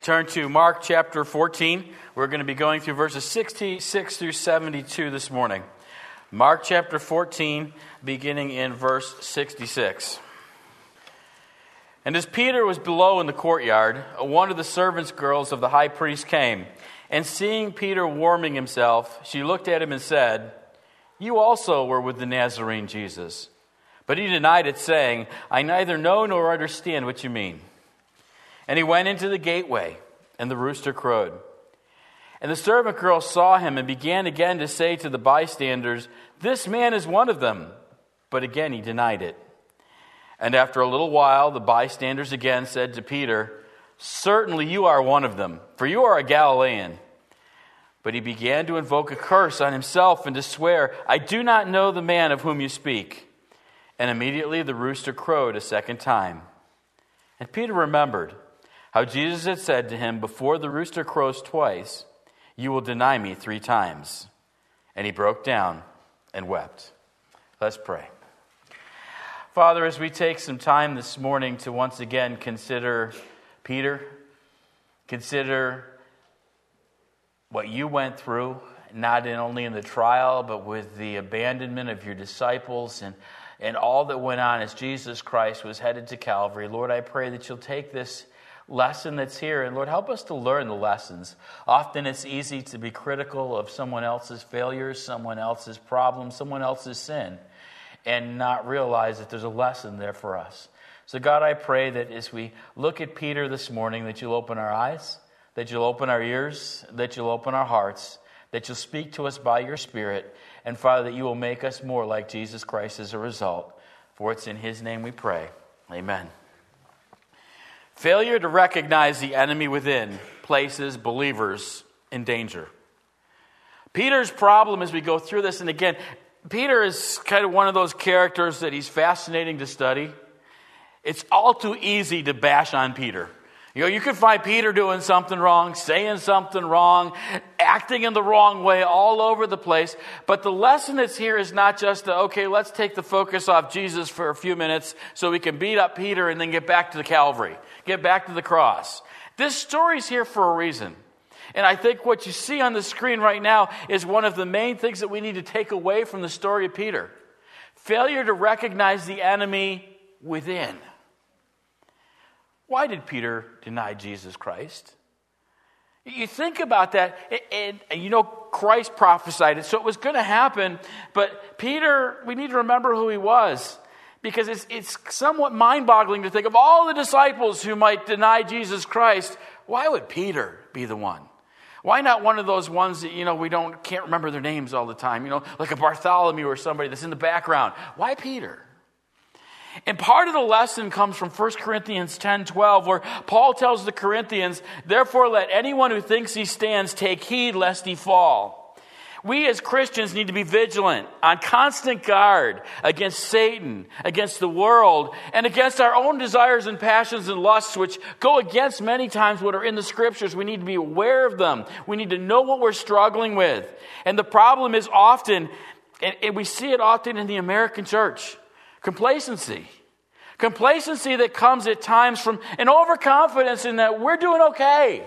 Turn to Mark chapter 14. We're going to be going through verses 66 through 72 this morning. Mark chapter 14, beginning in verse 66. And as Peter was below in the courtyard, one of the servants' girls of the high priest came, and seeing Peter warming himself, she looked at him and said, "You also were with the Nazarene Jesus." But he denied it, saying, "I neither know nor understand what you mean." And he went into the gateway, and the rooster crowed. And the servant girl saw him and began again to say to the bystanders, "This man is one of them." But again he denied it. And after a little while, the bystanders again said to Peter, "Certainly you are one of them, for you are a Galilean." But he began to invoke a curse on himself and to swear, "I do not know the man of whom you speak." And immediately the rooster crowed a second time. And Peter remembered how Jesus had said to him, "Before the rooster crows twice, you will deny me 3 times." And he broke down and wept. Let's pray. Father, as we take some time this morning to once again consider Peter, consider what you went through, not only in the trial, but with the abandonment of your disciples and all that went on as Jesus Christ was headed to Calvary. Lord, I pray that you'll take this lesson that's here, and Lord, help us to learn the lessons. Often it's easy to be critical of someone else's failures, someone else's problems, someone else's sin, and not realize that there's a lesson there for us. So God, I pray that as we look at Peter this morning, that you'll open our eyes, that you'll open our ears, that you'll open our hearts, that you'll speak to us by your Spirit, and Father, that you will make us more like Jesus Christ as a result. For it's in his name we pray. Amen. Failure to recognize the enemy within places believers in danger. Peter's problem as we go through this, and again, Peter is kind of one of those characters that he's fascinating to study. It's all too easy to bash on Peter. You know, you can find Peter doing something wrong, saying something wrong, acting in the wrong way all over the place. But the lesson that's here is not just, okay, let's take the focus off Jesus for a few minutes so we can beat up Peter and then get back to the Calvary, get back to the cross. This story's here for a reason. And I think what you see on the screen right now is one of the main things that we need to take away from the story of Peter. Failure to recognize the enemy within. Why did Peter deny Jesus Christ? You think about that, and you know Christ prophesied it, so it was going to happen. But Peter, we need to remember who he was, because it's somewhat mind-boggling to think of all the disciples who might deny Jesus Christ. Why would Peter be the one? Why not one of those ones that, we can't remember their names all the time, like a Bartholomew or somebody that's in the background? Why Peter? And part of the lesson comes from 1 Corinthians 10:12, where Paul tells the Corinthians, "Therefore let anyone who thinks he stands take heed lest he fall." We as Christians need to be vigilant, on constant guard against Satan, against the world, and against our own desires and passions and lusts, which go against many times what are in the Scriptures. We need to be aware of them. We need to know what we're struggling with. And the problem is often, and we see it often in the American church, complacency. Complacency that comes at times from an overconfidence in that we're doing okay.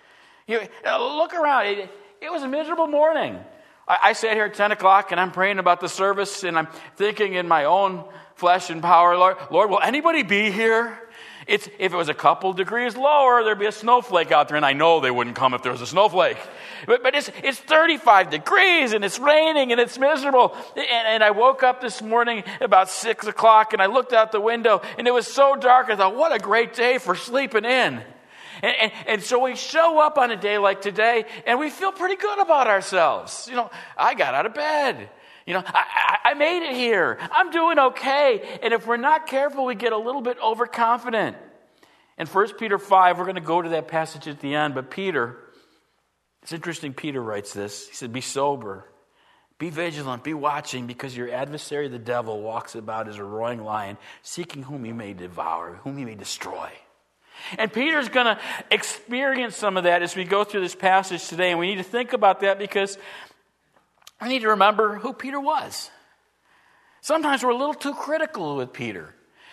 Look around. It was a miserable morning. I sat here at 10 o'clock and I'm praying about the service and I'm thinking in my own flesh and power, Lord, will anybody be here? If it was a couple degrees lower, there'd be a snowflake out there, and I know they wouldn't come if there was a snowflake. But it's 35 degrees, and it's raining, and it's miserable. And I woke up this morning about 6 o'clock, and I looked out the window, and it was so dark, I thought, what a great day for sleeping in. And so we show up on a day like today, and we feel pretty good about ourselves. I got out of bed. I made it here. I'm doing okay. And if we're not careful, we get a little bit overconfident. In 1 Peter 5, we're going to go to that passage at the end. But Peter, it's interesting, Peter writes this. He said, "Be sober, be vigilant, be watching, because your adversary, the devil, walks about as a roaring lion, seeking whom he may devour, whom he may destroy." And Peter's going to experience some of that as we go through this passage today. And we need to think about that because I need to remember who Peter was. Sometimes we're a little too critical with Peter.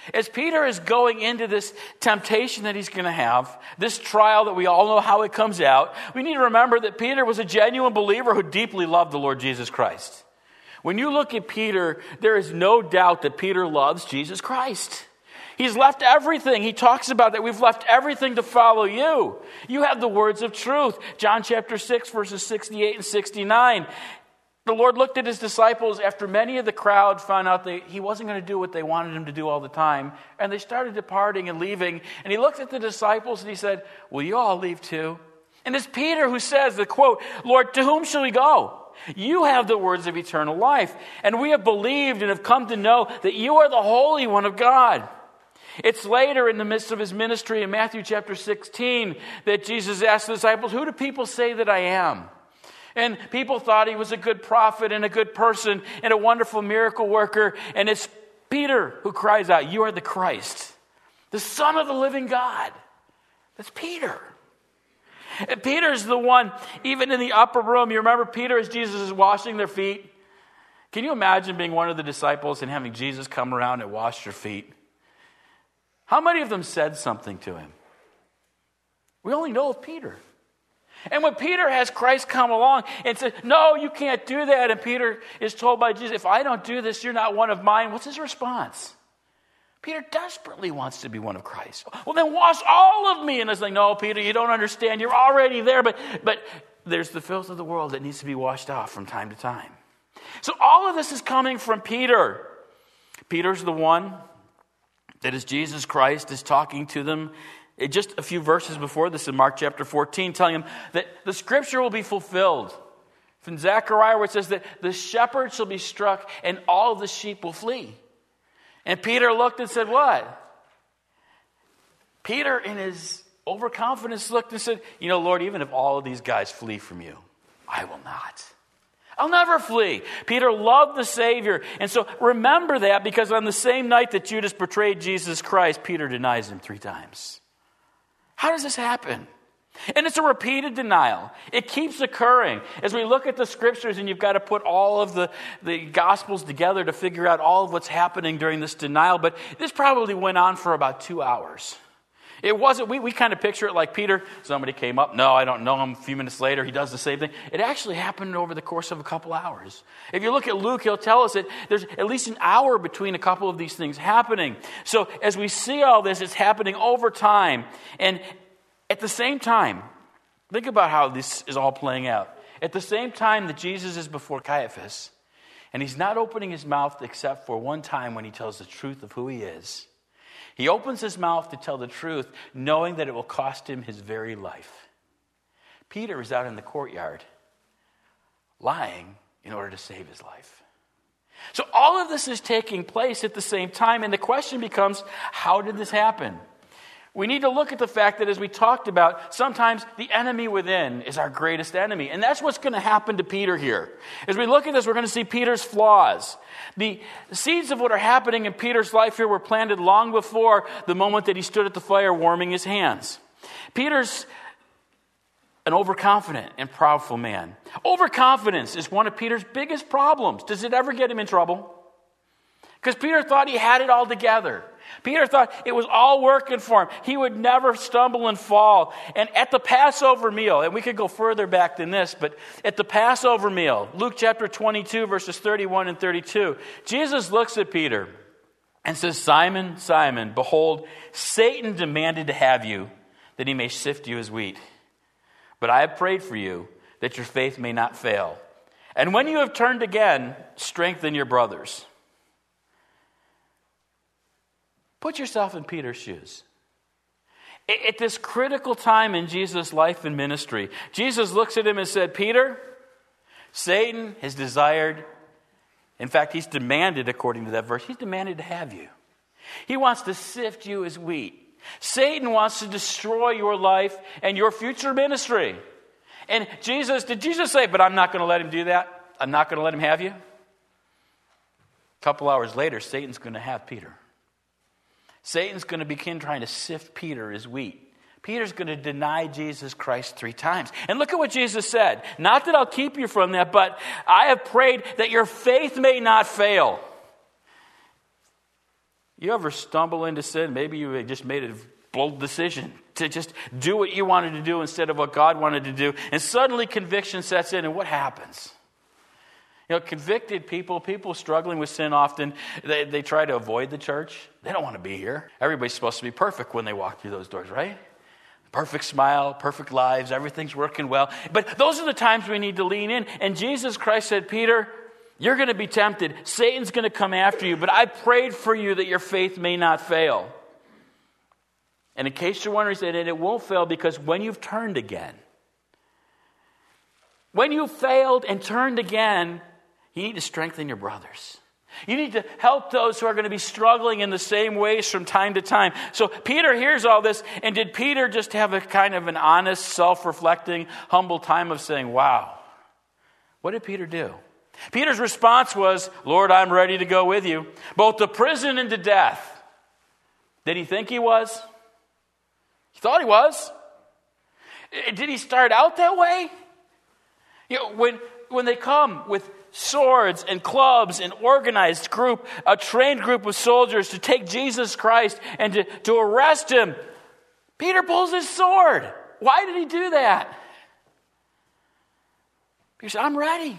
As Peter is going into this temptation that he's going to have, this trial that we all know how it comes out, we need to remember that Peter was a genuine believer who deeply loved the Lord Jesus Christ. When you look at Peter, there is no doubt that Peter loves Jesus Christ. He's left everything. He talks about that. We've left everything to follow you. You have the words of truth. John chapter 6, verses 68 and 69. The Lord looked at his disciples after many of the crowd found out that he wasn't going to do what they wanted him to do all the time. And they started departing and leaving. And he looked at the disciples and he said, will you all leave too? And it's Peter who says the quote, Lord, to whom shall we go? You have the words of eternal life. And we have believed and have come to know that you are the Holy One of God. It's later in the midst of his ministry in Matthew chapter 16 that Jesus asked the disciples, who do people say that I am? And people thought he was a good prophet and a good person and a wonderful miracle worker. And it's Peter who cries out, you are the Christ, the Son of the living God. That's Peter. And Peter's the one, even in the upper room, you remember Peter as Jesus is washing their feet? Can you imagine being one of the disciples and having Jesus come around and wash your feet? How many of them said something to him? We only know of Peter. And when Peter has Christ come along and says, no, you can't do that, and Peter is told by Jesus, if I don't do this, you're not one of mine, what's his response? Peter desperately wants to be one of Christ. Well, then wash all of me. And it's like, no, Peter, you don't understand. You're already there. But there's the filth of the world that needs to be washed off from time to time. So all of this is coming from Peter. Peter's the one that as Jesus Christ is talking to them, just a few verses before this in Mark chapter 14, telling him that the scripture will be fulfilled. From Zechariah where it says that the shepherd shall be struck and all the sheep will flee. And Peter looked and said, what? Peter in his overconfidence looked and said, you know, Lord, even if all of these guys flee from you, I will not. I'll never flee. Peter loved the Savior. And so remember that, because on the same night that Judas betrayed Jesus Christ, Peter denies him 3 times. How does this happen? And it's a repeated denial. It keeps occurring. As we look at the scriptures, and you've got to put all of the gospels together to figure out all of what's happening during this denial. But this probably went on for about 2 hours. It wasn't, we kind of picture it like Peter, somebody came up, no, I don't know him. A few minutes later, he does the same thing. It actually happened over the course of a couple hours. If you look at Luke, he'll tell us that there's at least an hour between a couple of these things happening. So as we see all this, it's happening over time. And at the same time, think about how this is all playing out. At the same time that Jesus is before Caiaphas, and he's not opening his mouth except for one time when he tells the truth of who he is. He opens his mouth to tell the truth, knowing that it will cost him his very life. Peter is out in the courtyard, lying in order to save his life. So all of this is taking place at the same time, and the question becomes, how did this happen? We need to look at the fact that, as we talked about, sometimes the enemy within is our greatest enemy. And that's what's going to happen to Peter here. As we look at this, we're going to see Peter's flaws. The seeds of what are happening in Peter's life here were planted long before the moment that he stood at the fire warming his hands. Peter's an overconfident and proudful man. Overconfidence is one of Peter's biggest problems. Does it ever get him in trouble? Because Peter thought he had it all together. Peter thought it was all working for him. He would never stumble and fall. And at the Passover meal, and we could go further back than this, but at the Passover meal, Luke chapter 22, verses 31 and 32, Jesus looks at Peter and says, Simon, Simon, behold, Satan demanded to have you, that he may sift you as wheat. But I have prayed for you, that your faith may not fail. And when you have turned again, strengthen your brothers. Put yourself in Peter's shoes. At this critical time in Jesus' life and ministry, Jesus looks at him and said, Peter, Satan has desired, in fact, he's demanded, according to that verse, he's demanded to have you. He wants to sift you as wheat. Satan wants to destroy your life and your future ministry. And did Jesus say, but I'm not going to let him do that? I'm not going to let him have you? A couple hours later, Satan's going to have Peter. Satan's going to begin trying to sift Peter as wheat. Peter's going to deny Jesus Christ 3 times. And look at what Jesus said. Not that I'll keep you from that, but I have prayed that your faith may not fail. You ever stumble into sin? Maybe you just made a bold decision to just do what you wanted to do instead of what God wanted to do. And suddenly conviction sets in, and what happens? Convicted people struggling with sin often, they try to avoid the church. They don't want to be here. Everybody's supposed to be perfect when they walk through those doors, right? Perfect smile, perfect lives, everything's working well. But those are the times we need to lean in. And Jesus Christ said, Peter, you're going to be tempted. Satan's going to come after you. But I prayed for you that your faith may not fail. And in case you're wondering, he said, and it won't fail because when you've turned again, when you failed and turned again, you need to strengthen your brothers. You need to help those who are going to be struggling in the same ways from time to time. So Peter hears all this, and did Peter just have a kind of an honest, self-reflecting, humble time of saying, wow, what did Peter do? Peter's response was, Lord, I'm ready to go with you, both to prison and to death. Did he think he was? He thought he was. Did he start out that way? When they come with swords and clubs, an organized group, a trained group of soldiers to take Jesus Christ and to arrest him, Peter pulls his sword. Why did he do that? Peter said, I'm ready.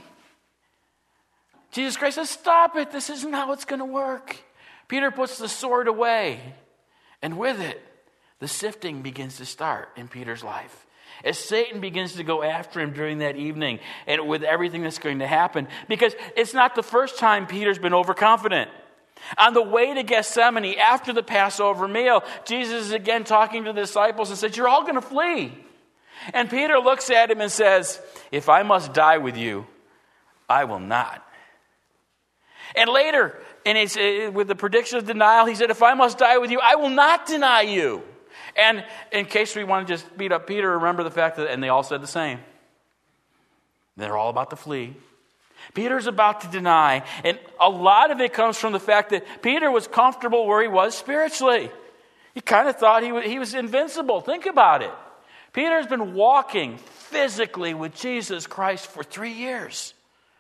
Jesus Christ says, stop it. This isn't how it's going to work. Peter puts the sword away, and with it, the sifting begins to start in Peter's life. As Satan begins to go after him during that evening and with everything that's going to happen. Because it's not the first time Peter's been overconfident. On the way to Gethsemane, after the Passover meal, Jesus is again talking to the disciples and says, you're all going to flee. And Peter looks at him and says, if I must die with you, I will not. And later, with the prediction of denial, he said, if I must die with you, I will not deny you. And in case we want to just beat up Peter, remember the fact that, and they all said the same. They're all about to flee. Peter's about to deny. And a lot of it comes from the fact that Peter was comfortable where he was spiritually. He kind of thought he was invincible. Think about it. Peter's been walking physically with Jesus Christ for 3 years.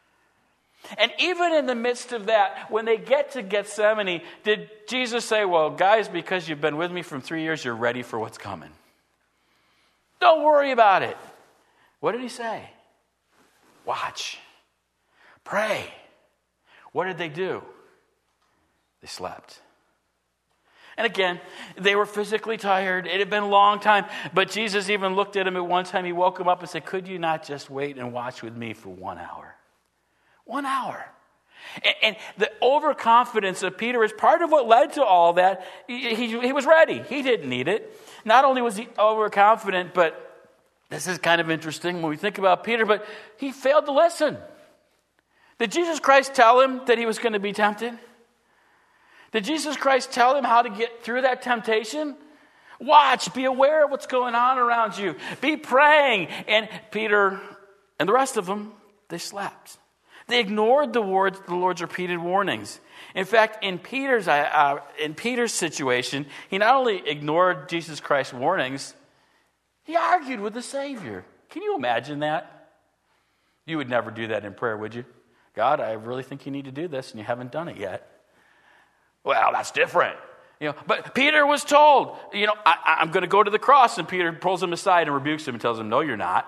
And even in the midst of that, when they get to Gethsemane, did Jesus say, well, guys, because you've been with me for 3 years, you're ready for what's coming? Don't worry about it. What did he say? Watch. Pray. What did they do? They slept. And again, they were physically tired. It had been a long time. But Jesus even looked at him at one time. He woke him up and said, could you not just wait and watch with me for 1 hour? 1 hour. And the overconfidence of Peter is part of what led to all that. He was ready. He didn't need it. Not only was he overconfident, but this is kind of interesting when we think about Peter, but he failed to listen. Did Jesus Christ tell him that he was going to be tempted? Did Jesus Christ tell him how to get through that temptation? Watch, be aware of what's going on around you. Be praying. And Peter and the rest of them, they slept. They ignored the Lord's repeated warnings. In fact, in Peter's situation, he not only ignored Jesus Christ's warnings, he argued with the Savior. Can you imagine that? You would never do that in prayer, would you? God, I really think you need to do this, and you haven't done it yet. Well, that's different. But Peter was told, I'm going to go to the cross, and Peter pulls him aside and rebukes him and tells him, no, you're not.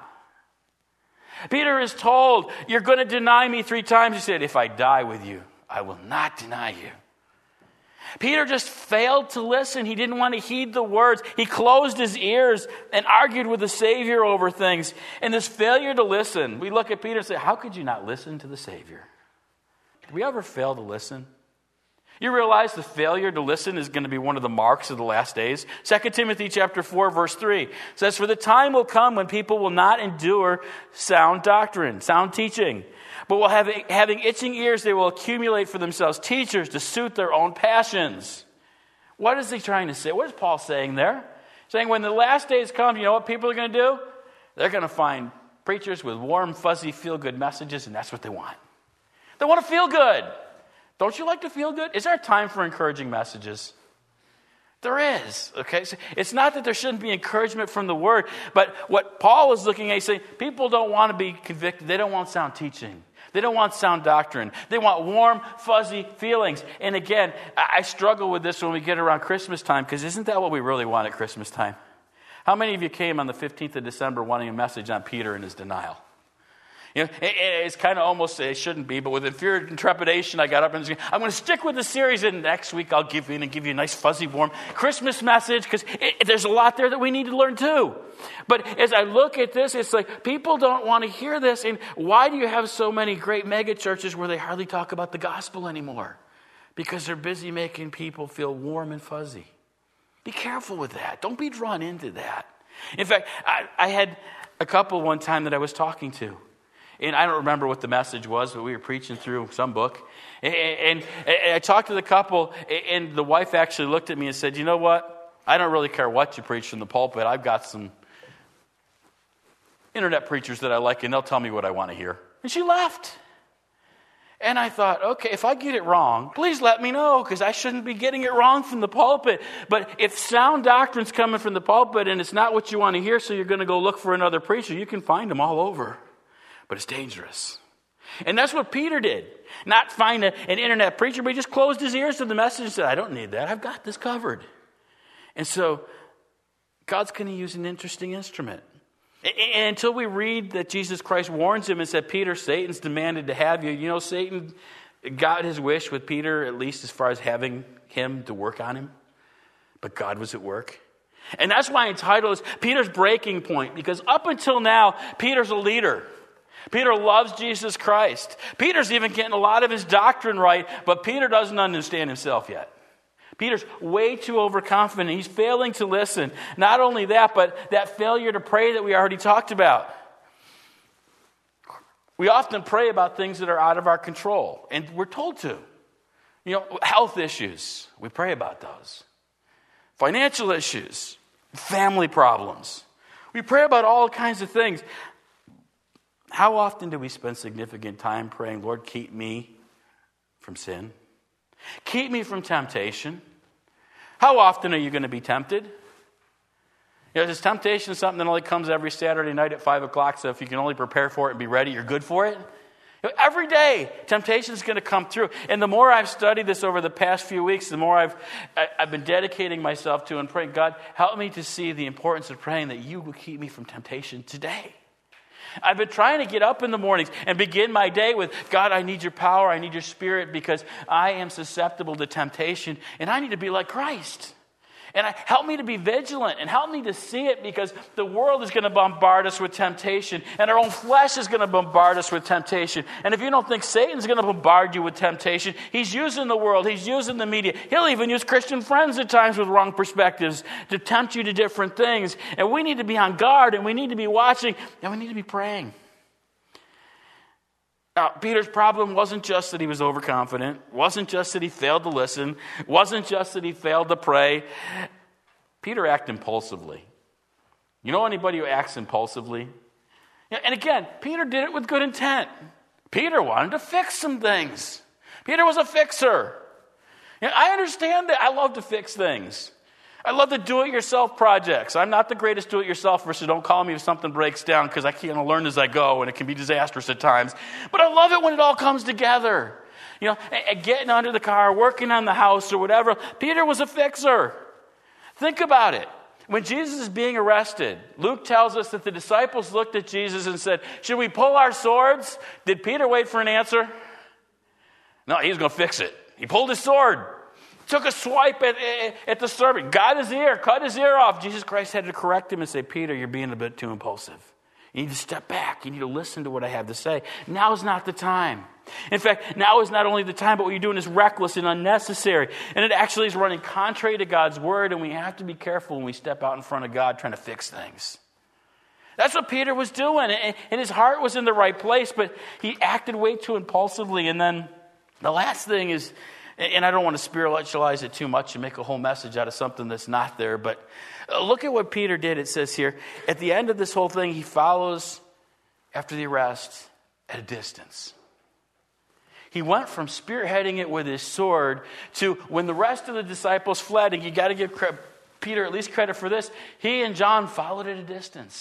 Peter is told, you're going to deny me 3 times. He said, if I die with you, I will not deny you. Peter just failed to listen. He didn't want to heed the words. He closed his ears and argued with the Savior over things. And this failure to listen, we look at Peter and say, how could you not listen to the Savior? Did we ever fail to listen? You realize the failure to listen is going to be one of the marks of the last days. 2 Timothy chapter 4, verse 3 says, for the time will come when people will not endure sound doctrine, sound teaching, but will having itching ears, they will accumulate for themselves teachers to suit their own passions. What is he trying to say? What is Paul saying there? Saying when the last days come, you know what people are going to do? They're going to find preachers with warm, fuzzy, feel-good messages, and that's what they want. They want to feel good. Don't you like to feel good? Is there a time for encouraging messages? There is, okay? So it's not that there shouldn't be encouragement from the Word, but what Paul is looking at, he's saying, people don't want to be convicted. They don't want sound teaching. They don't want sound doctrine. They want warm, fuzzy feelings. And again, I struggle with this when we get around Christmas time, because isn't that what we really want at Christmas time? How many of you came on the 15th of December wanting a message on Peter and his denial? It's kind of almost, it shouldn't be, but with fear and trepidation, I got up and said, I'm going to stick with the series, and next week I'll give you a nice, fuzzy, warm Christmas message, because there's a lot there that we need to learn too. But as I look at this, it's like people don't want to hear this. And why do you have so many great mega churches where they hardly talk about the gospel anymore? Because they're busy making people feel warm and fuzzy. Be careful with that. Don't be drawn into that. In fact, I had a couple one time that I was talking to. And I don't remember what the message was, but we were preaching through some book. And I talked to the couple, and the wife actually looked at me and said, you know what? I don't really care what you preach from the pulpit. I've got some internet preachers that I like, and they'll tell me what I want to hear. And she left. And I thought, okay, if I get it wrong, please let me know, because I shouldn't be getting it wrong from the pulpit. But if sound doctrine's coming from the pulpit and it's not what you want to hear, so you're going to go look for another preacher, you can find them all over. But it's dangerous. And that's what Peter did. Not find an internet preacher, but he just closed his ears to the message and said, I don't need that. I've got this covered. And so God's going to use an interesting instrument. And until we read that Jesus Christ warns him and said, Peter, Satan's demanded to have you. You know, Satan got his wish with Peter, at least as far as having him to work on him. But God was at work. And that's why its title is Peter's Breaking Point. Because up until now, Peter's a leader. Peter loves Jesus Christ. Peter's even getting a lot of his doctrine right, but Peter doesn't understand himself yet. Peter's way too overconfident. He's failing to listen. Not only that, but that failure to pray that we already talked about. We often pray about things that are out of our control, and we're told to. You know, health issues, we pray about those. Financial issues, family problems. We pray about all kinds of things. How often do we spend significant time praying, Lord, keep me from sin? Keep me from temptation. How often are you going to be tempted? You know, this temptation is something that only comes every Saturday night at 5 o'clock, so if you can only prepare for it and be ready, you're good for it. You know, every day, temptation is going to come through. And the more I've studied this over the past few weeks, the more I've been dedicating myself to and praying, God, help me to see the importance of praying that you will keep me from temptation today. I've been trying to get up in the mornings and begin my day with, God, I need your power, I need your spirit, because I am susceptible to temptation, and I need to be like Christ. And help me to be vigilant, and help me to see it, because the world is going to bombard us with temptation, and our own flesh is going to bombard us with temptation. And if you don't think Satan's going to bombard you with temptation, he's using the world, he's using the media. He'll even use Christian friends at times with wrong perspectives to tempt you to different things. And we need to be on guard, and we need to be watching, and we need to be praying. Now, Peter's problem wasn't just that he was overconfident, wasn't just that he failed to listen, wasn't just that he failed to pray. Peter acted impulsively. You know anybody who acts impulsively? And again, Peter did it with good intent. Peter wanted to fix some things. Peter was a fixer. I understand that. I love to fix things. I love the do-it-yourself projects. I'm not the greatest do-it-yourselfer, so don't call me if something breaks down, because I can't learn as I go, and it can be disastrous at times. But I love it when it all comes together. You know, getting under the car, working on the house, or whatever. Peter was a fixer. Think about it. When Jesus is being arrested, Luke tells us that the disciples looked at Jesus and said, should we pull our swords? Did Peter wait for an answer? No, he was going to fix it. He pulled his sword. Took a swipe at the servant, got his ear, cut his ear off. Jesus Christ had to correct him and say, Peter, you're being a bit too impulsive. You need to step back. You need to listen to what I have to say. Now is not the time. In fact, now is not only the time, but what you're doing is reckless and unnecessary. And it actually is running contrary to God's word, and we have to be careful when we step out in front of God trying to fix things. That's what Peter was doing, and his heart was in the right place, but he acted way too impulsively. And then the last thing is, and I don't want to spiritualize it too much and make a whole message out of something that's not there, but look at what Peter did. It says here, at the end of this whole thing, he follows after the arrest at a distance. He went from spearheading it with his sword to when the rest of the disciples fled, and you got to give Peter at least credit for this, he and John followed at a distance.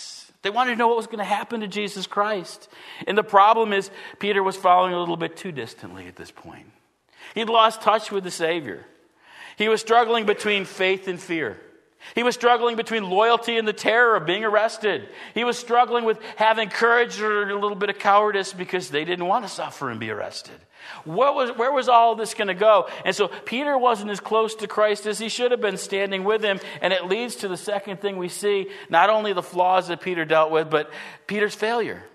They wanted to know what was going to happen to Jesus Christ. And the problem is, Peter was following a little bit too distantly at this point. He'd lost touch with the Savior. He was struggling between faith and fear. He was struggling between loyalty and the terror of being arrested. He was struggling with having courage or a little bit of cowardice because they didn't want to suffer and be arrested. Where was all this going to go? And so Peter wasn't as close to Christ as he should have been, standing with him. And it leads to the second thing we see, not only the flaws that Peter dealt with, but Peter's failure.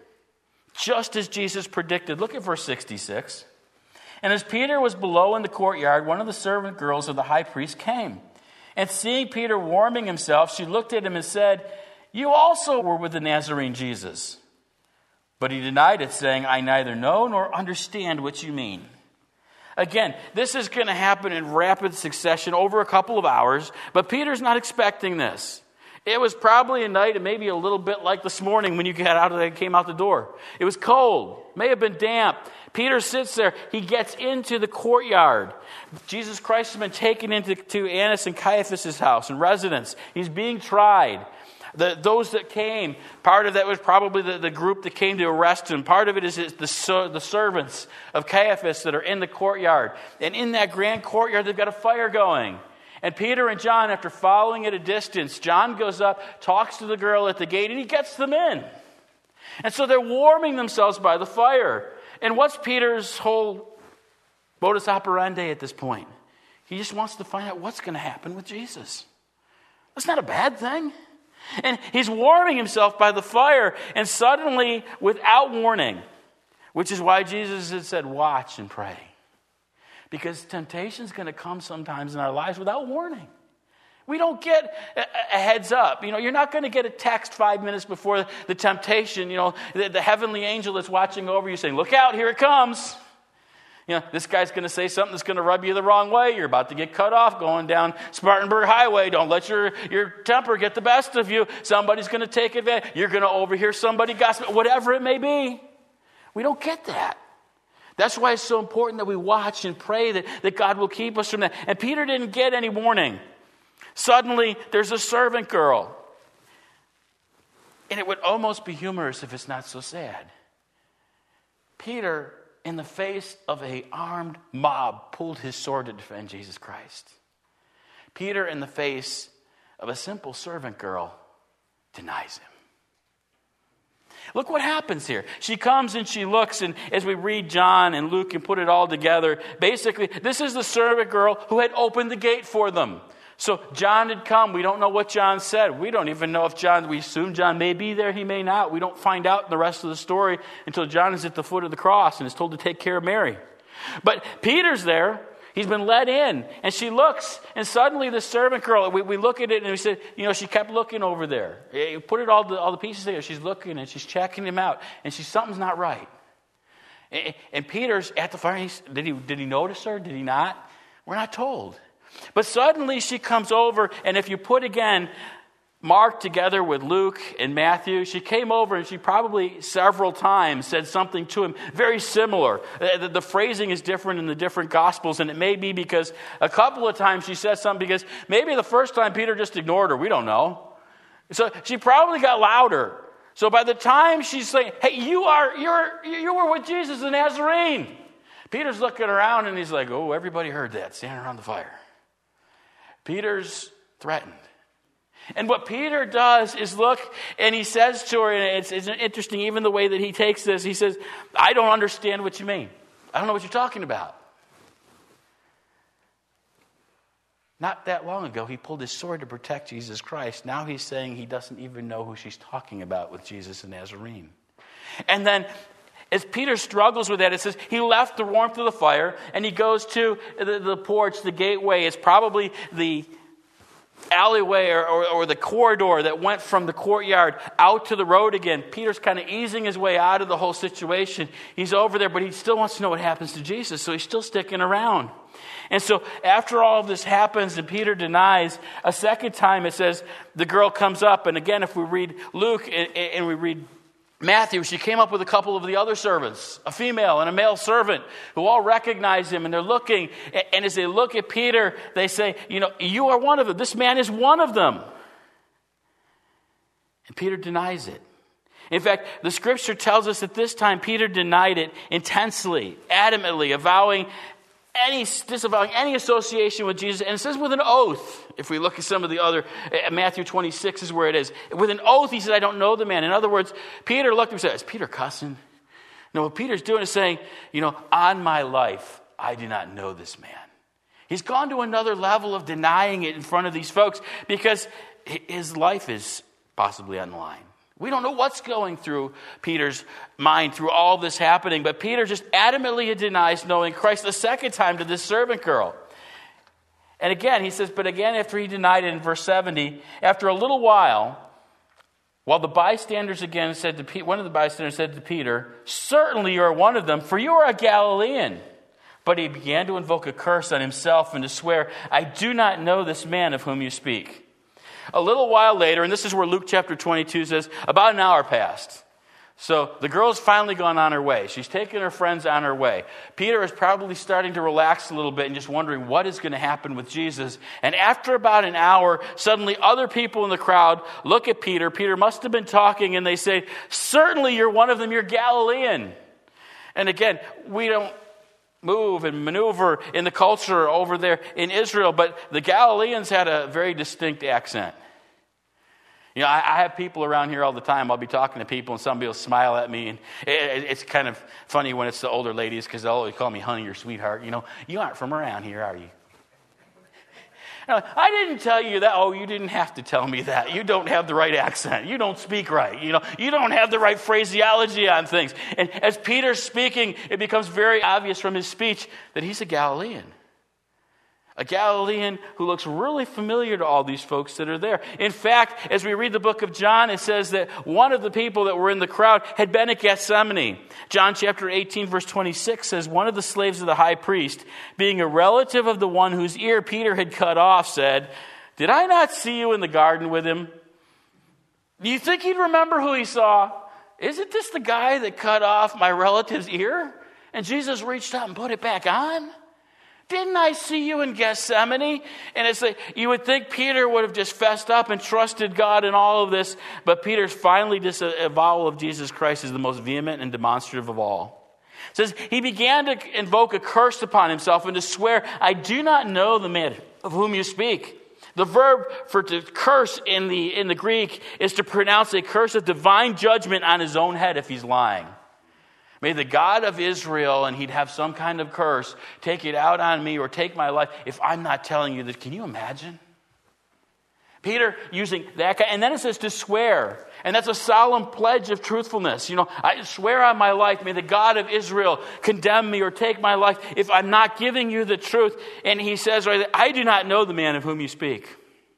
Just as Jesus predicted. Look at verse 66. And as Peter was below in the courtyard, one of the servant girls of the high priest came. And seeing Peter warming himself, she looked at him and said, "You also were with the Nazarene Jesus." But he denied it, saying, "I neither know nor understand what you mean." Again, this is going to happen in rapid succession over a couple of hours, but Peter's not expecting this. It was probably a night, and maybe a little bit like this morning when you came out the door. It was cold, may have been damp. Peter sits there. He gets into the courtyard. Jesus Christ has been taken into Annas and Caiaphas' house and residence. He's being tried. Those that came, part of that was probably the group that came to arrest him. Part of it is the servants of Caiaphas that are in the courtyard. And in that grand courtyard, they've got a fire going. And Peter and John, after following at a distance, John goes up, talks to the girl at the gate, and he gets them in. And so they're warming themselves by the fire. And what's Peter's whole modus operandi at this point? He just wants to find out what's going to happen with Jesus. That's not a bad thing. And he's warming himself by the fire, and suddenly, without warning, which is why Jesus had said, watch and pray. Because temptation is going to come sometimes in our lives without warning. We don't get a heads up. You're not going to get a text 5 minutes before the temptation. The heavenly angel that's watching over you saying, "Look out, here it comes." This guy's going to say something that's going to rub you the wrong way. You're about to get cut off going down Spartanburg Highway. Don't let your temper get the best of you. Somebody's going to take advantage. You're going to overhear somebody gossip, whatever it may be. We don't get that. That's why it's so important that we watch and pray that God will keep us from that. And Peter didn't get any warning. Suddenly, there's a servant girl. And it would almost be humorous if it's not so sad. Peter, in the face of an armed mob, pulled his sword to defend Jesus Christ. Peter, in the face of a simple servant girl, denies him. Look what happens here. She comes and she looks, and as we read John and Luke and put it all together, basically, this is the servant girl who had opened the gate for them. So John had come. We don't know what John said. We don't even know if we assume John may be there, he may not. We don't find out in the rest of the story until John is at the foot of the cross and is told to take care of Mary. But Peter's there. He's been let in, and she looks, and suddenly the servant girl, we look at it, and we said, she kept looking over there. You put it all the pieces together. She's looking, and she's checking him out, and something's not right. And Peter's at the fire. Did he notice her? Did he not? We're not told. But suddenly she comes over, and if you put again Mark together with Luke and Matthew, she came over and she probably several times said something to him very similar. The phrasing is different in the different Gospels, and it may be because a couple of times she said something because maybe the first time Peter just ignored her. We don't know. So she probably got louder. So by the time she's saying, "Hey, you were with Jesus the Nazarene," Peter's looking around and he's like, "Oh, everybody heard that, standing around the fire." Peter's threatened. And what Peter does is look, and he says to her, and it's interesting even the way that he takes this, he says, "I don't understand what you mean. I don't know what you're talking about." Not that long ago, he pulled his sword to protect Jesus Christ. Now he's saying he doesn't even know who she's talking about with Jesus the Nazarene. And then as Peter struggles with that, it says he left the warmth of the fire and he goes to the porch, the gateway. It's probably the alleyway or the corridor that went from the courtyard out to the road again. Peter's kind of easing his way out of the whole situation. He's over there, but he still wants to know what happens to Jesus, so he's still sticking around. And so after all of this happens and Peter denies, a second time it says the girl comes up. And again, if we read Luke and we read Matthew, she came up with a couple of the other servants, a female and a male servant, who all recognize him, and they're looking. And as they look at Peter, they say, "You are one of them. This man is one of them." And Peter denies it. In fact, the scripture tells us that this time Peter denied it intensely, adamantly, disavowing any association with Jesus. And it says with an oath. If we look at some of the other, Matthew 26 is where it is. With an oath, he said, I don't know the man. In other words, Peter looked and said, is Peter cussing? No, what Peter's doing is saying, on my life, I do not know this man. He's gone to another level of denying it in front of these folks because his life is possibly on the line. We don't know what's going through Peter's mind through all this happening, but Peter just adamantly denies knowing Christ the second time to this servant girl. And again, he says, but again, after he denied it in verse 70, after a little while the bystanders again said to one of the bystanders said to Peter, certainly you are one of them, for you are a Galilean. But he began to invoke a curse on himself and to swear, I do not know this man of whom you speak. A little while later, and this is where Luke chapter 22 says, about an hour passed. So the girl's finally gone on her way. She's taken her friends on her way. Peter is probably starting to relax a little bit and just wondering what is going to happen with Jesus. And after about an hour, suddenly other people in the crowd look at Peter. Peter must have been talking, and they say, certainly you're one of them, you're Galilean. And again, we don't move and maneuver in the culture over there in Israel, but the Galileans had a very distinct accent. I have people around here all the time. I'll be talking to people and somebody will smile at me, and it's kind of funny when it's the older ladies because they'll always call me honey or sweetheart. You aren't from around here, are you? I didn't tell you that. Oh, you didn't have to tell me that. You don't have the right accent. You don't speak right. You don't have the right phraseology on things. And as Peter's speaking, it becomes very obvious from his speech that he's a Galilean. A Galilean who looks really familiar to all these folks that are there. In fact, as we read the book of John, it says that one of the people that were in the crowd had been at Gethsemane. John chapter 18, verse 26 says, one of the slaves of the high priest, being a relative of the one whose ear Peter had cut off, said, did I not see you in the garden with him? Do you think he'd remember who he saw? Isn't this the guy that cut off my relative's ear? And Jesus reached out and put it back on? Didn't I see you in Gethsemane? And it's like, you would think Peter would have just fessed up and trusted God in all of this, but Peter's finally disavowal of Jesus Christ is the most vehement and demonstrative of all. It says, he began to invoke a curse upon himself and to swear, I do not know the man of whom you speak. The verb for to curse in the Greek is to pronounce a curse of divine judgment on his own head if he's lying. May the God of Israel, and he'd have some kind of curse, take it out on me or take my life if I'm not telling you that. Can you imagine? Peter using that, and then it says to swear. And that's a solemn pledge of truthfulness. I swear on my life, may the God of Israel condemn me or take my life if I'm not giving you the truth. And he says, right, I do not know the man of whom you speak.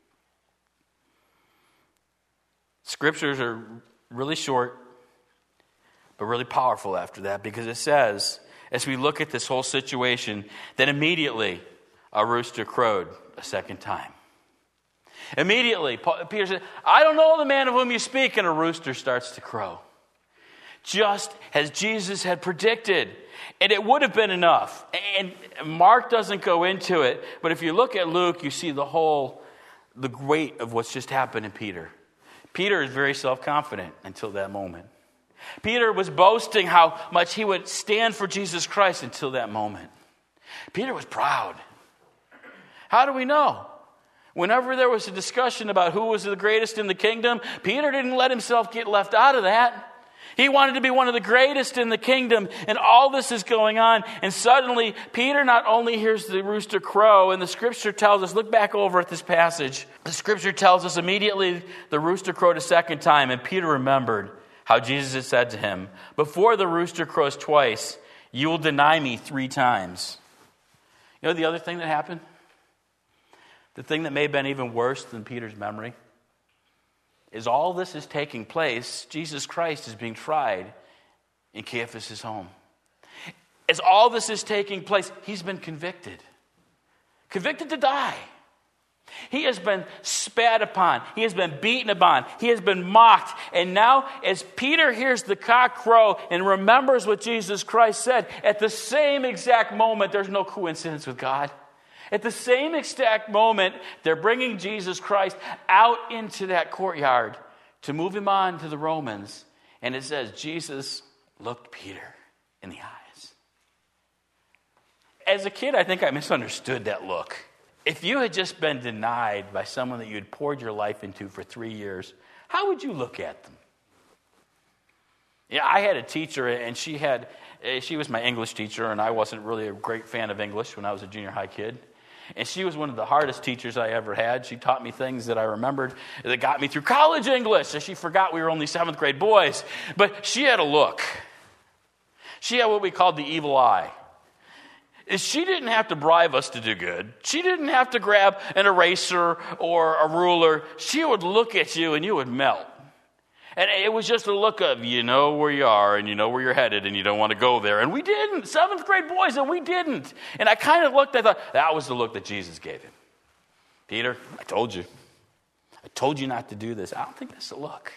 Scriptures are really short, but really powerful after that, because it says, as we look at this whole situation, that immediately a rooster crowed a second time. Immediately, Peter said, I don't know the man of whom you speak, and a rooster starts to crow. Just as Jesus had predicted. And it would have been enough. And Mark doesn't go into it, but if you look at Luke, you see the weight of what's just happened in Peter. Peter is very self-confident until that moment. Peter was boasting how much he would stand for Jesus Christ until that moment. Peter was proud. How do we know? Whenever there was a discussion about who was the greatest in the kingdom, Peter didn't let himself get left out of that. He wanted to be one of the greatest in the kingdom, and all this is going on. And suddenly, Peter not only hears the rooster crow, and the scripture tells us, look back over at this passage. The scripture tells us immediately the rooster crowed a second time, and Peter remembered how Jesus had said to him, before the rooster crows twice, you will deny me 3 times. You know the other thing that happened? The thing that may have been even worse than Peter's memory is all this is taking place, Jesus Christ is being tried in Caiaphas' home. As all this is taking place, he's been convicted. Convicted to die. He has been spat upon. He has been beaten upon. He has been mocked. And now, as Peter hears the cock crow and remembers what Jesus Christ said, at the same exact moment, there's no coincidence with God. At the same exact moment, they're bringing Jesus Christ out into that courtyard to move him on to the Romans. And it says, Jesus looked Peter in the eyes. As a kid, I think I misunderstood that look. If you had just been denied by someone that you had poured your life into for 3 years, how would you look at them? Yeah, I had a teacher, and she was my English teacher, and I wasn't really a great fan of English when I was a junior high kid. And she was one of the hardest teachers I ever had. She taught me things that I remembered that got me through college English. So she forgot we were only 7th grade boys. But she had a look. She had what we called the evil eye. She didn't have to bribe us to do good. She didn't have to grab an eraser or a ruler. She would look at you and you would melt. And it was just a look of, you know where you are and you know where you're headed and you don't want to go there. And we didn't. 7th grade boys, and we didn't. And I kind of looked, I thought, that was the look that Jesus gave him. Peter, I told you. I told you not to do this. I don't think that's the look.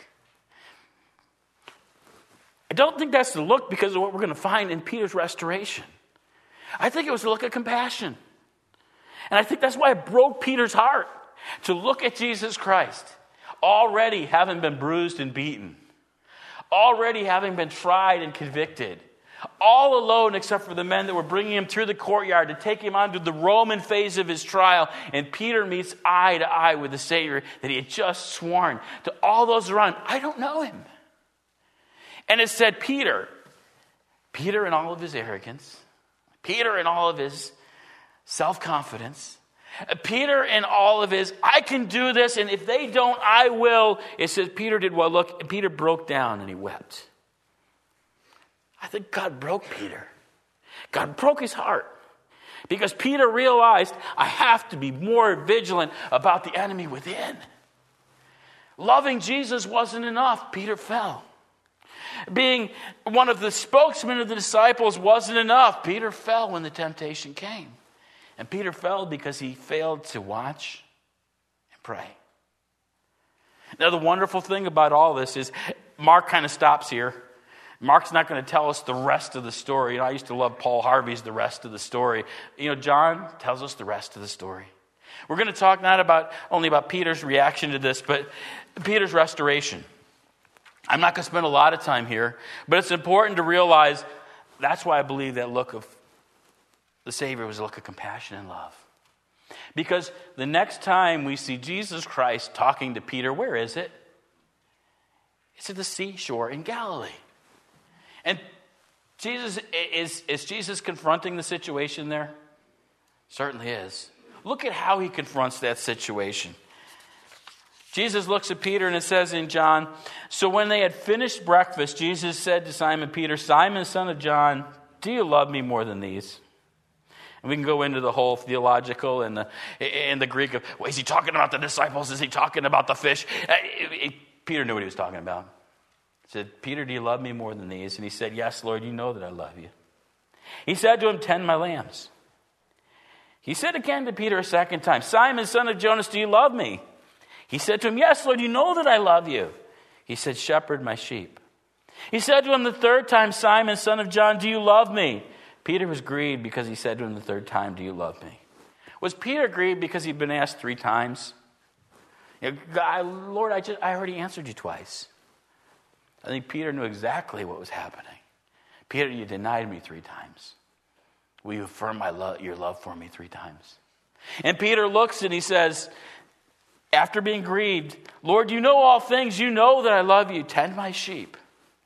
I don't think that's the look because of what we're going to find in Peter's restoration. I think it was a look of compassion. And I think that's why it broke Peter's heart to look at Jesus Christ, already having been bruised and beaten, already having been tried and convicted, all alone except for the men that were bringing him through the courtyard to take him onto the Roman phase of his trial. And Peter meets eye to eye with the Savior that he had just sworn to all those around him, I don't know him. And it said Peter in all of his arrogance, Peter in all of his self-confidence, Peter in all of his, I can do this, and if they don't, I will. It says Peter did well. Look, Peter broke down and he wept. I think God broke Peter. God broke his heart. Because Peter realized, I have to be more vigilant about the enemy within. Loving Jesus wasn't enough. Peter fell. Being one of the spokesmen of the disciples wasn't enough. Peter fell when the temptation came. And Peter fell because he failed to watch and pray. Now, the wonderful thing about all this is Mark kind of stops here. Mark's not going to tell us the rest of the story. I used to love Paul Harvey's The Rest of the Story. John tells us the rest of the story. We're going to talk not only about Peter's reaction to this, but Peter's restoration. I'm not going to spend a lot of time here, but it's important to realize that's why I believe that look of the Savior was a look of compassion and love. Because the next time we see Jesus Christ talking to Peter, where is it? It's at the seashore in Galilee. And is Jesus confronting the situation there? Certainly is. Look at how he confronts that situation. Jesus looks at Peter and it says in John, so when they had finished breakfast, Jesus said to Simon Peter, Simon, son of John, do you love me more than these? And we can go into the whole theological and the Greek of, well, is he talking about the disciples? Is he talking about the fish? Peter knew what he was talking about. He said, Peter, do you love me more than these? And he said, yes, Lord, you know that I love you. He said to him, tend my lambs. He said again to Peter a second time, Simon, son of Jonas, do you love me? He said to him, yes, Lord, you know that I love you. He said, shepherd my sheep. He said to him the third time, Simon, son of John, do you love me? Peter was grieved because he said to him the third time, do you love me? Was Peter grieved because he'd been asked 3 times? Lord, I already answered you twice. I think Peter knew exactly what was happening. Peter, you denied me 3 times. Will you affirm your love for me 3 times? And Peter looks and he says, after being grieved, Lord, you know all things. You know that I love you. Tend my sheep.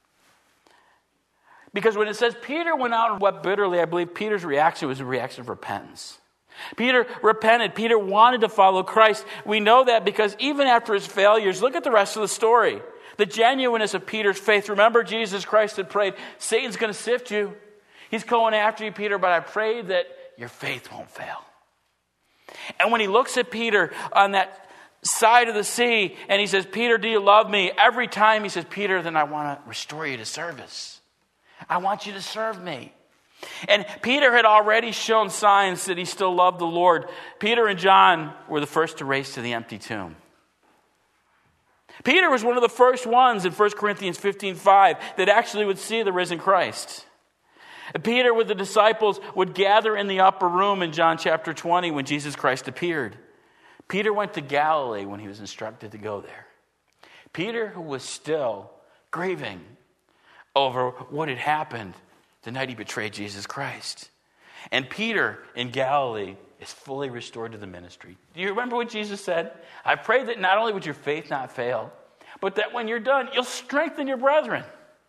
Because when it says Peter went out and wept bitterly, I believe Peter's reaction was a reaction of repentance. Peter repented. Peter wanted to follow Christ. We know that because even after his failures, look at the rest of the story. The genuineness of Peter's faith. Remember, Jesus Christ had prayed, Satan's going to sift you. He's going after you, Peter, but I pray that your faith won't fail. And when he looks at Peter on that side of the sea, and he says, Peter, do you love me? Every time he says, Peter, then I want to restore you to service. I want you to serve me. And Peter had already shown signs that he still loved the Lord. Peter and John were the first to race to the empty tomb. Peter was one of the first ones in 1 Corinthians 15:5 that actually would see the risen Christ. Peter with the disciples would gather in the upper room in John chapter 20 when Jesus Christ appeared. Peter went to Galilee when he was instructed to go there. Peter, who was still grieving over what had happened the night he betrayed Jesus Christ. And Peter in Galilee is fully restored to the ministry. Do you remember what Jesus said? I pray that not only would your faith not fail, but that when you're done, you'll strengthen your brethren.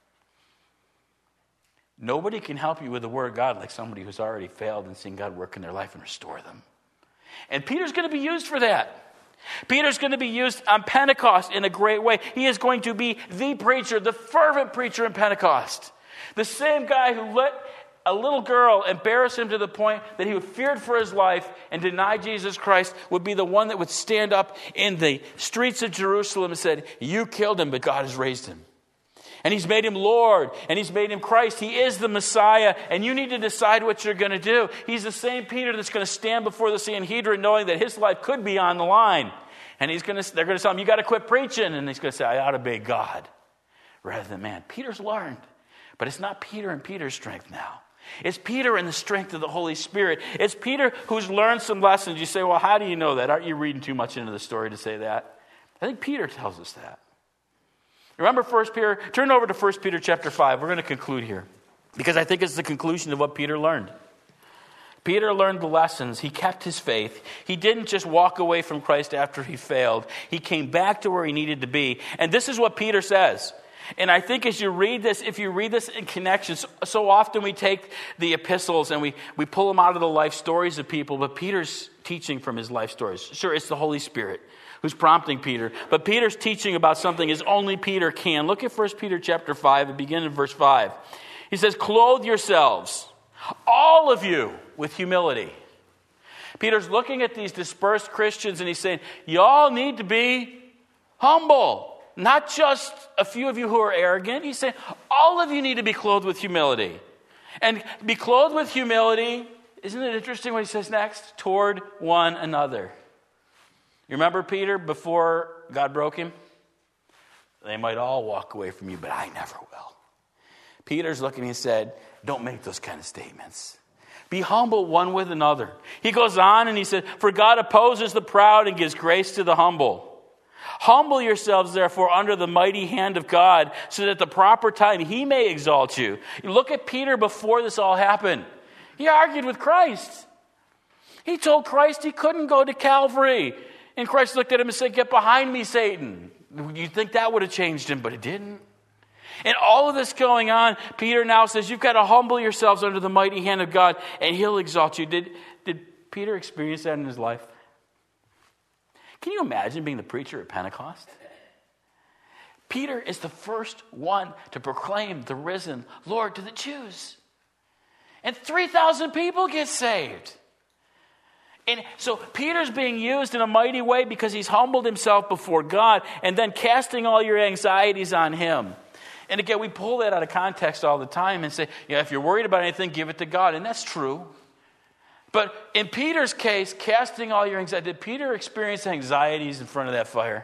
Nobody can help you with the word of God like somebody who's already failed and seen God work in their life and restore them. And Peter's going to be used for that. Peter's going to be used on Pentecost in a great way. He is going to be the preacher, the fervent preacher in Pentecost. The same guy who let a little girl embarrass him to the point that he feared for his life and denied Jesus Christ would be the one that would stand up in the streets of Jerusalem and said, you killed him, but God has raised him. And he's made him Lord, and he's made him Christ. He is the Messiah, and you need to decide what you're going to do. He's the same Peter that's going to stand before the Sanhedrin knowing that his life could be on the line. And they're going to tell him, you got to quit preaching. And he's going to say, I ought to obey God rather than man. Peter's learned, but it's not Peter and Peter's strength now. It's Peter in the strength of the Holy Spirit. It's Peter who's learned some lessons. You say, well, how do you know that? Aren't you reading too much into the story to say that? I think Peter tells us that. Remember 1 Peter? Turn over to 1 Peter chapter 5. We're going to conclude here because I think it's the conclusion of what Peter learned. Peter learned the lessons. He kept his faith. He didn't just walk away from Christ after he failed. He came back to where he needed to be. And this is what Peter says. And I think as you read this, if you read this in connection, so often we take the epistles and we pull them out of the life stories of people, but Peter's teaching from his life stories. Sure, it's the Holy Spirit who's prompting Peter, but Peter's teaching about something as only Peter can. Look at 1 Peter chapter 5 and begin in verse 5. He says, clothe yourselves, all of you, with humility. Peter's looking at these dispersed Christians and he's saying, y'all need to be humble. Not just a few of you who are arrogant. He's saying all of you need to be clothed with humility. And be clothed with humility, isn't it interesting what he says next? Toward one another. You remember Peter before God broke him? They might all walk away from you, but I never will. Peter's looking and he said, don't make those kind of statements. Be humble one with another. He goes on and he said, for God opposes the proud and gives grace to the humble. Humble yourselves, therefore, under the mighty hand of God, so that at the proper time he may exalt you. Look at Peter before this all happened. He argued with Christ. He told Christ he couldn't go to Calvary. And Christ looked at him and said, get behind me, Satan. You'd think that would have changed him, but it didn't. And all of this going on, Peter now says, you've got to humble yourselves under the mighty hand of God, and he'll exalt you. Did Peter experience that in his life? Can you imagine being the preacher at Pentecost? Peter is the first one to proclaim the risen Lord to the Jews. And 3,000 people get saved. And so Peter's being used in a mighty way because he's humbled himself before God and then casting all your anxieties on him. And again, we pull that out of context all the time and say, if you're worried about anything, give it to God. And that's true. But in Peter's case, casting all your anxiety, did Peter experience anxieties in front of that fire?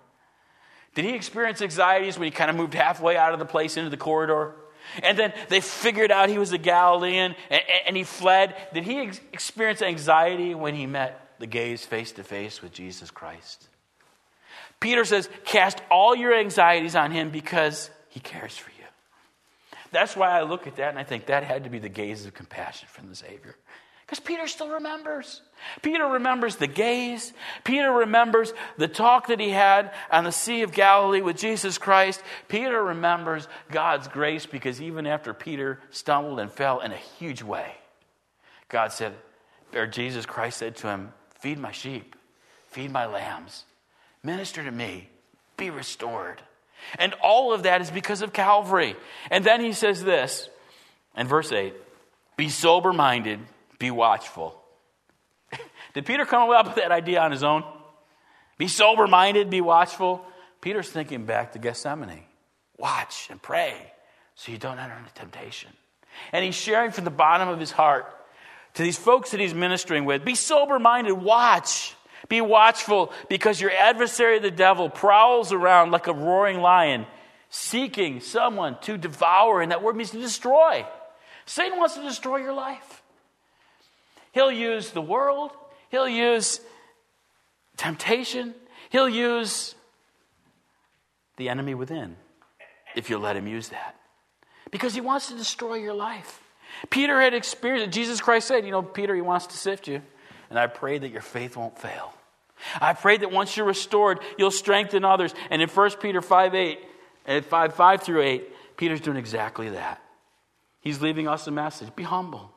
Did he experience anxieties when he kind of moved halfway out of the place into the corridor? And then they figured out he was a Galilean and he fled. Did he experience anxiety when he met the gaze face to face with Jesus Christ? Peter says, cast all your anxieties on him because he cares for you. That's why I look at that and I think that had to be the gaze of compassion from the Savior. Because Peter still remembers. Peter remembers the gaze. Peter remembers the talk that he had on the Sea of Galilee with Jesus Christ. Peter remembers God's grace because even after Peter stumbled and fell in a huge way, God said, or Jesus Christ said to him, feed my sheep, feed my lambs, minister to me, be restored. And all of that is because of Calvary. And then he says this in verse 8, be sober-minded, be watchful. Did Peter come up with that idea on his own? Be sober-minded, be watchful. Peter's thinking back to Gethsemane. Watch and pray so you don't enter into temptation. And he's sharing from the bottom of his heart to these folks that he's ministering with. Be sober-minded, watch. Be watchful because your adversary, the devil, prowls around like a roaring lion, seeking someone to devour. And that word means to destroy. Satan wants to destroy your life. He'll use the world. He'll use temptation. He'll use the enemy within if you'll let him use that. because he wants to destroy your life. Peter had experienced it. Jesus Christ said, Peter, he wants to sift you. And I pray that your faith won't fail. I pray that once you're restored, you'll strengthen others. And in 1 Peter 5 through 8, Peter's doing exactly that. He's leaving us a message. Be humble.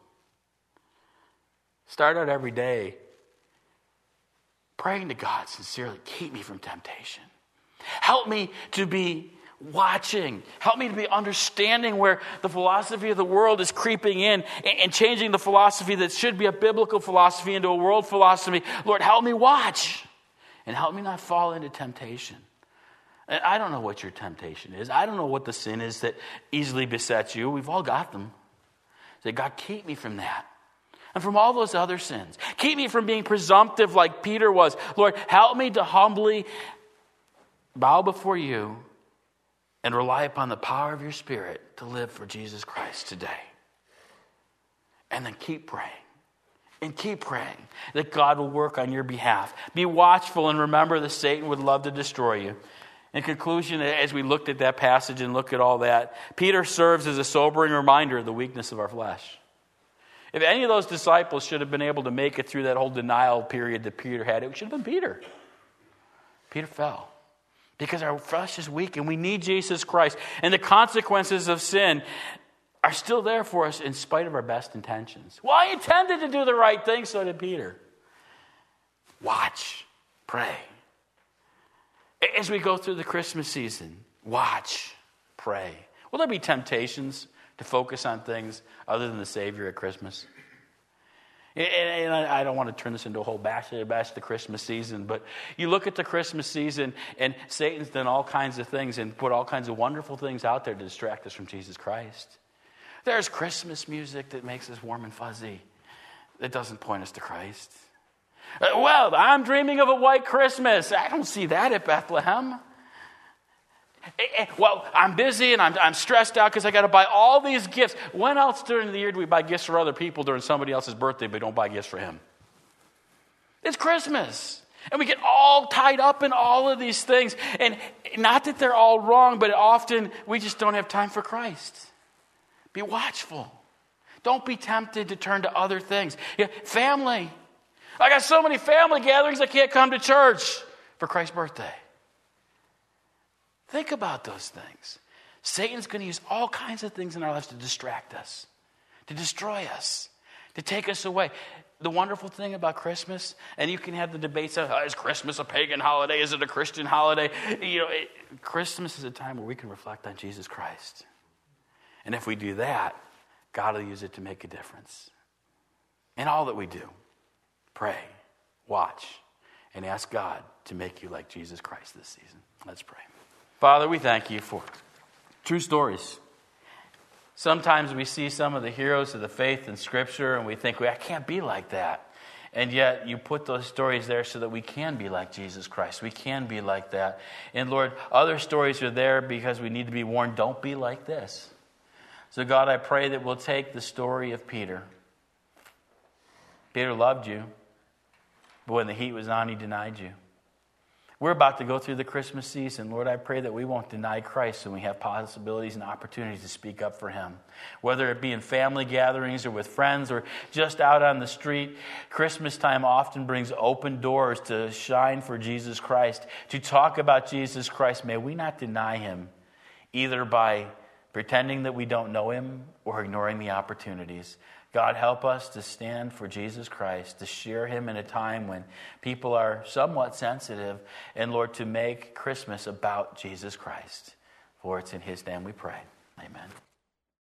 Start out every day praying to God sincerely, keep me from temptation. Help me to be watching. Help me to be understanding where the philosophy of the world is creeping in and changing the philosophy that should be a biblical philosophy into a world philosophy. Lord, help me watch and help me not fall into temptation. And I don't know what your temptation is. I don't know what the sin is that easily besets you. We've all got them. Say, God, keep me from that. And from all those other sins. Keep me from being presumptive like Peter was. Lord, help me to humbly bow before you and rely upon the power of your Spirit to live for Jesus Christ today. And then keep praying. And keep praying that God will work on your behalf. Be watchful and remember that Satan would love to destroy you. In conclusion, as we looked at that passage and look at all that, Peter serves as a sobering reminder of the weakness of our flesh. If any of those disciples should have been able to make it through that whole denial period that Peter had, it should have been Peter. Peter fell. Because our flesh is weak and we need Jesus Christ. And the consequences of sin are still there for us in spite of our best intentions. Well, I intended to do the right thing, so did Peter. Watch. Pray. As we go through the Christmas season, watch. Pray. Will there be temptations to focus on things other than the Savior at Christmas? And I don't want to turn this into a whole bash the Christmas season, but you look at the Christmas season and Satan's done all kinds of things and put all kinds of wonderful things out there to distract us from Jesus Christ. There's Christmas music that makes us warm and fuzzy, that doesn't point us to Christ. Well, I'm dreaming of a white Christmas. I don't see that at Bethlehem. Well, I'm busy and I'm stressed out because I got to buy all these gifts. When else during the year do we buy gifts for other people during somebody else's birthday but don't buy gifts for him? It's Christmas. And we get all tied up in all of these things. And not that they're all wrong, but often we just don't have time for Christ. Be watchful. Don't be tempted to turn to other things. Family. I got so many family gatherings I can't come to church for Christ's birthday. Think about those things. Satan's going to use all kinds of things in our lives to distract us, to destroy us, to take us away. The wonderful thing about Christmas, and you can have the debates of, is Christmas a pagan holiday? Is it a Christian holiday? Christmas is a time where we can reflect on Jesus Christ. And if we do that, God will use it to make a difference. In all that we do, pray, watch, and ask God to make you like Jesus Christ this season. Let's pray. Father, we thank you for true stories. Sometimes we see some of the heroes of the faith in Scripture and we think, I can't be like that. And yet you put those stories there so that we can be like Jesus Christ. We can be like that. And Lord, other stories are there because we need to be warned, don't be like this. So God, I pray that we'll take the story of Peter. Peter loved you, but when the heat was on, he denied you. We're about to go through the Christmas season. Lord, I pray that we won't deny Christ when we have possibilities and opportunities to speak up for him. Whether it be in family gatherings or with friends or just out on the street, Christmas time often brings open doors to shine for Jesus Christ, to talk about Jesus Christ. May we not deny him, either by pretending that we don't know him or ignoring the opportunities. God, help us to stand for Jesus Christ, to share him in a time when people are somewhat sensitive, and Lord, to make Christmas about Jesus Christ. For it's in his name we pray. Amen.